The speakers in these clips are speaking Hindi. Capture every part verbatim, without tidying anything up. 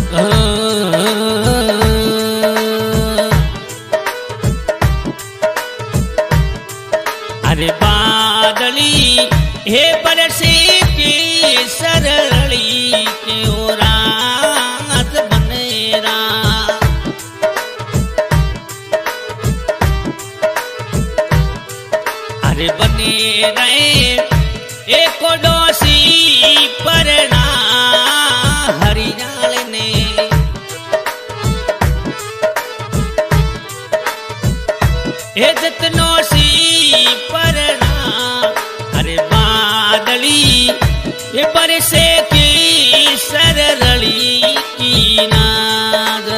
अरे बादली हे बरसे के सरली के ओ रात बनेरा। अरे बने रहे एक डोसी परना हरियाल ने। ए जतनो सी परना अरे बादली ये बरसे की सरली की नाद।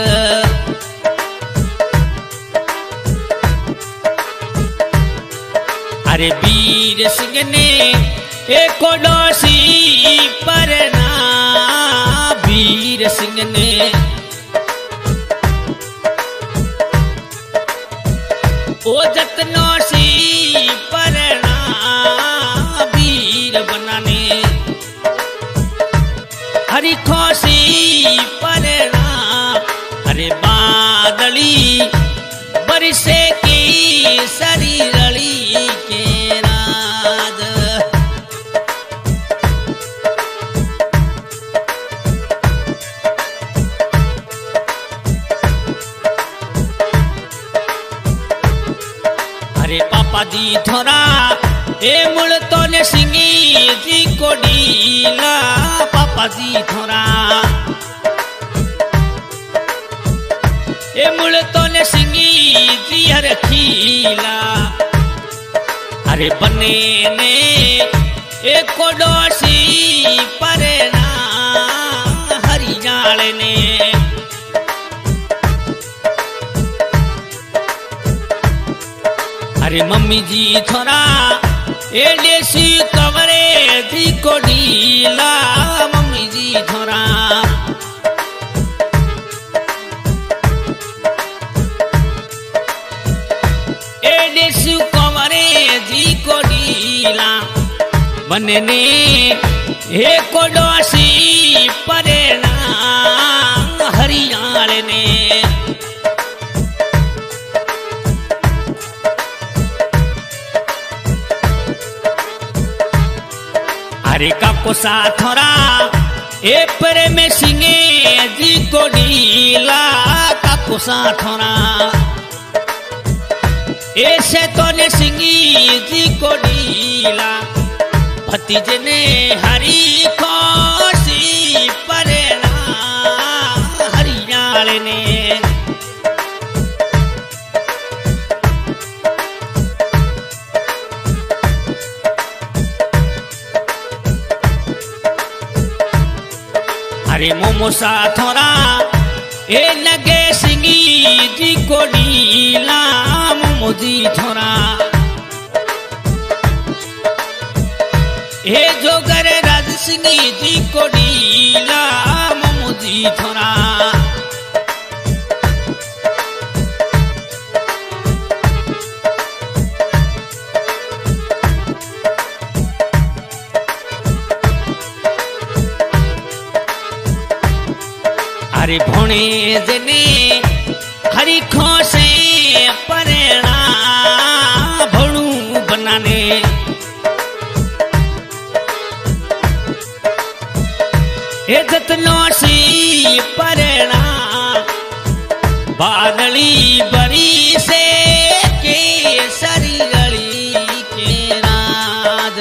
अरे वीर सिंह ने एक डोसी परना वीर सिंह ने। ओ जतनो सी परना वीर बनाने हरी खोसी परना। अरे बादली बरसे की सरी रली के राज। अरे पापा जी थोड़ा ए मुड़ तो ने सिंगी जी को डीला पापा जी थोड़ा ए मुड़ तो ने सिंगी जी हर खीला। अरे बने ने एक डोसी परना हरियाल ने। अरे मम्मी जी थोड़ा ए देसी कमरे थी को ढीला मम्मी जी थोड़ा। ए देसी कमरे थी को ढीला बनने एक डोसी परना हरियाल ने। अरे काको साथोरा ए परे में सिंगे जी को ढीला काको साथोरा ऐसे तो ने सिंगी जी को ढीला। भतीजे ने हरी खोसी परना हरियाल ने। अरे मोमो साथोरा ए लगे सिंगी जी को ढीला मोमो जी थोड़ा। ए जोगर राज सिंगी जी को ढीला मोमो जी थोड़ा। अरे भोणे जने हरी खोसे परना भोणू बनाने। ए जतनो सी परना बादली बरी से के सरी गली के राज।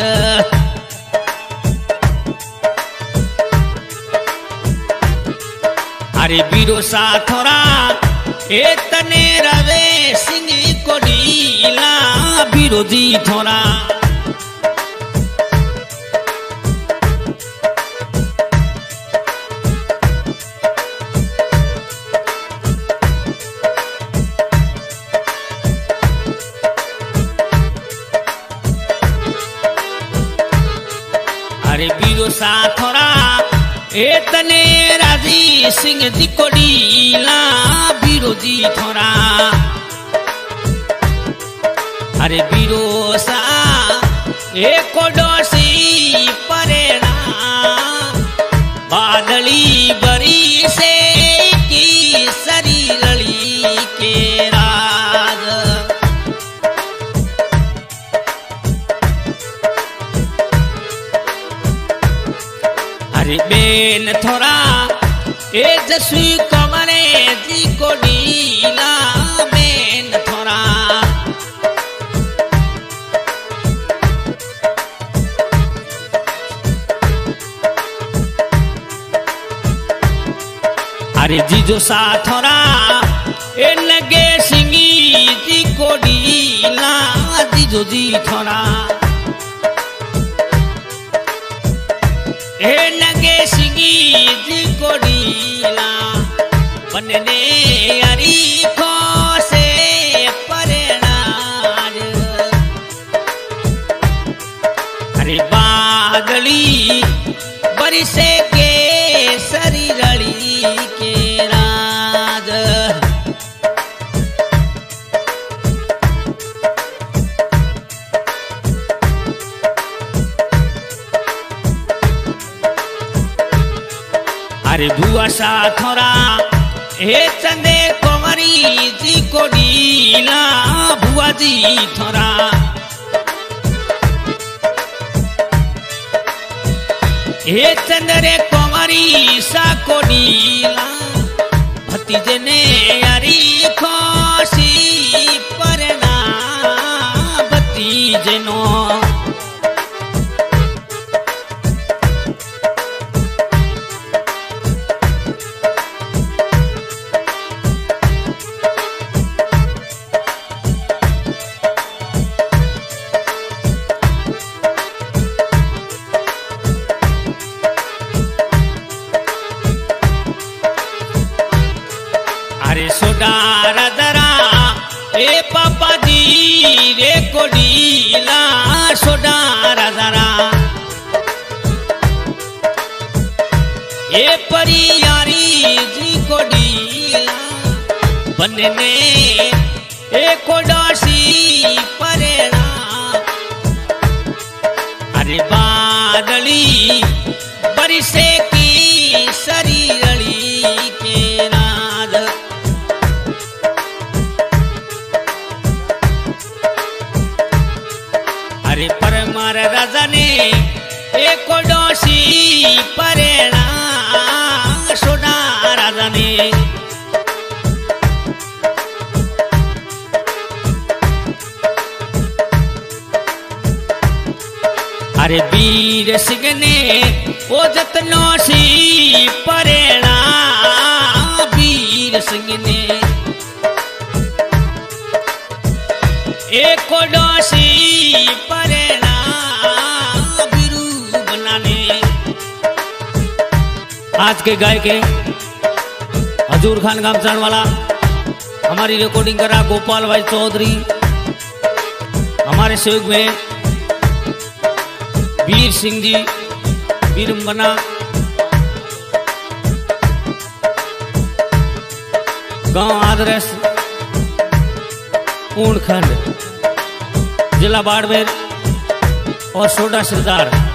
अरे बीरो साथोरा ए तने रवे सिंह को ढीला बीरो जी थोड़ा। अरे बीरो साथोरा ए तने राजी सिंह जी को ढीला बीरो जी थोड़ा। अरे बीरो सा एक डोसी परेना बादली बरी से थोड़ा ए जसवी कमरे जी को ढीला में थोड़ा अरे जीजो सा थोड़ा ए लगे सिंगी जी को ढीला जीजो जी थोड़ा ए लगे सिंगी जी को ढीला बनने यारी को से परेनाज अरे बादली बरसे के सरी रड़ी के राज अरे बुआ सा थोड़ा हे चंदे कुंवरी जी को ढीला बुआ जी थोड़ा हे चंदरे कुंवरी सा को ढीला भतीजे ने यारी खोसी परना भतीजे नो सोडारा दरा ए पापा जी रे को ढीला सोडारा दरा ए परी यारी जी को ढीला बनने ए को डासी परेना अरे बादली बरसे की सरी रड़ी के नाद अरे परमार राजा ने एक डोसी परेना सोना राजा ने अरे वीर सिंह ने ओ जतनो सी परेना वीर सिंह ने एक डोसी परेना बिरू बनाने आज के गाय के हजूर खान गामचान वाला हमारी रिकॉर्डिंग करा गोपाल भाई चौधरी हमारे सहयोग में वीर सिंह जी वीरंबना गांव आदरस पूर्णखंड जिला बाड़मेर और सोडा सरदार